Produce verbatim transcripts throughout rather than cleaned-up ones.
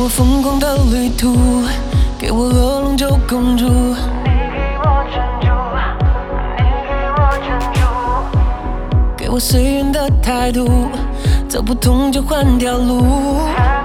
我疯狂的旅途，给我恶龙九公主。你给我珍珠，你给我珍珠，给我随缘的态度，走不通就换条路。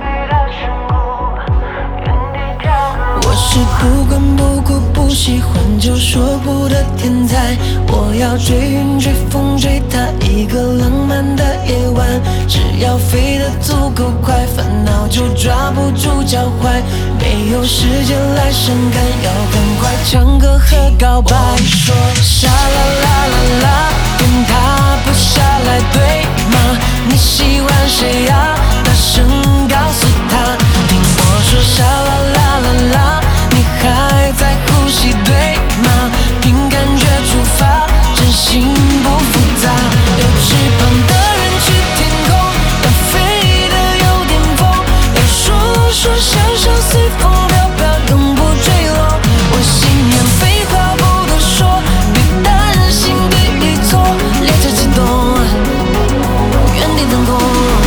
我是不管不顾不喜欢就说不的天才，我要追云追风追他一个浪漫的夜晚，只要飞得足够快，烦恼就抓不住脚踝，没有时间来伤感，要赶快唱歌和告白。说沙啦啦啦啦，跟他不下来对吗？你喜欢谁呀？大声告诉他，听我说沙啦啦啦啦，你还在呼吸对吗？凭感觉出发，真心不复杂。有翅膀的人去天空，要飞得有点疯，要说说笑笑随风飘飘，永不坠落。我信仰废话不多说，别担心对与错，列车启动，原地等空。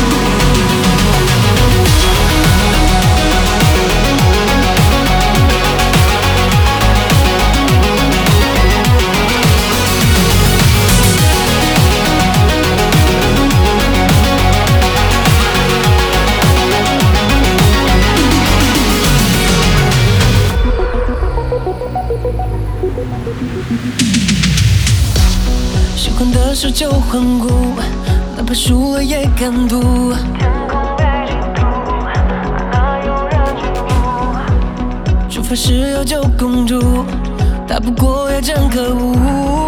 喜欢的时候就欢呼，哪怕输了也敢赌。天空被禁锢，哪有人进入？出发时有九公主，打不过也真可恶。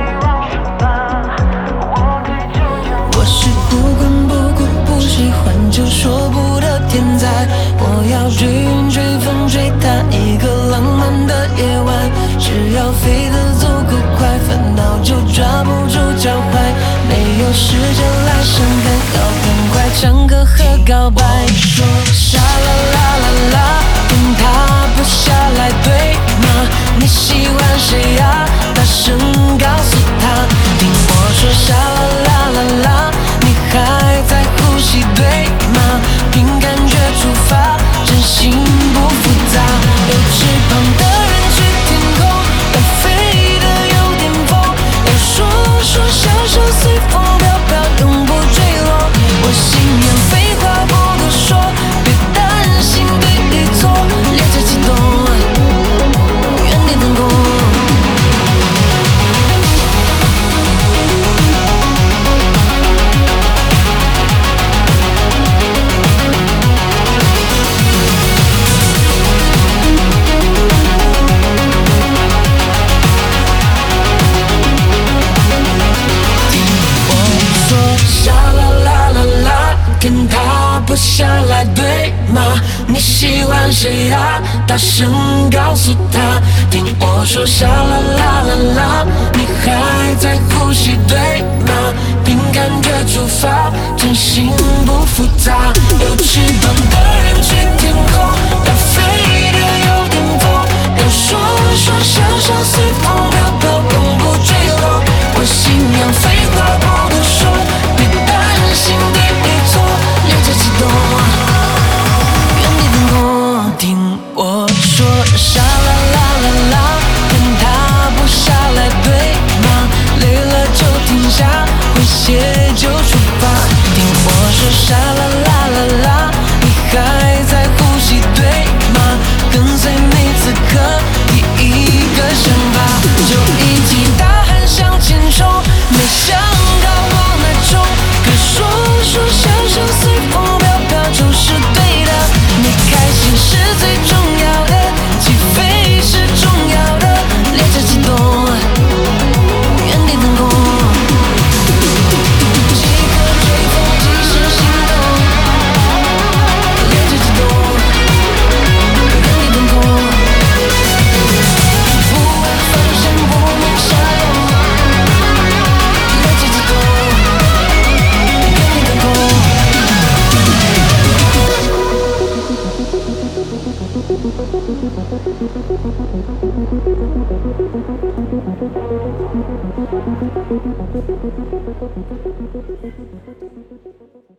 我是不管不顾不喜欢就说不的天才，我要追云追风追他一个浪漫的夜晚，只要飞得足够快，烦恼就抓不住脚踝，没有时间来伤感，要赶快唱歌和告白。说沙啦啦啦啦，跟他不下来对吗？你喜欢谁呀？大声告诉他，听我说沙啦啦啦啦，你还在呼吸对吗？凭感觉出发，真心不复杂。有翅膀的人去天空，要飞得有点疯，要说说笑笑随风飘飘，永不坠落。我信仰废话不多说，别担心对与错，列车启动，原地等空。跟他不下来对吗？你喜欢谁呀？大声告诉他，听我说沙啦啦啦啦，你还在呼吸对吗？凭感觉出发，真心不复杂。有翅膀的人去天空，要飞得有点疯，要说说笑笑随风飘飘，永不坠落。我信仰废话不多说，别担心对与错，列车启动，原地等空。听我说沙啦啦啦啦，跟他不下来对吗？累了就停下，会写就出发。听我说沙啦啦啦啦，你还在呼吸对吗？跟随你此刻第一个想法，就一起大喊向前冲，没想到往哪冲，可说说笑笑随风飘飘就是对的。你开心是最重要的，起飞是重要的，列车启动，原地等空。即刻追风，即时行动，列车启动，原地等空。不问方向，不问下落，列车启动，原地等空。Thank you.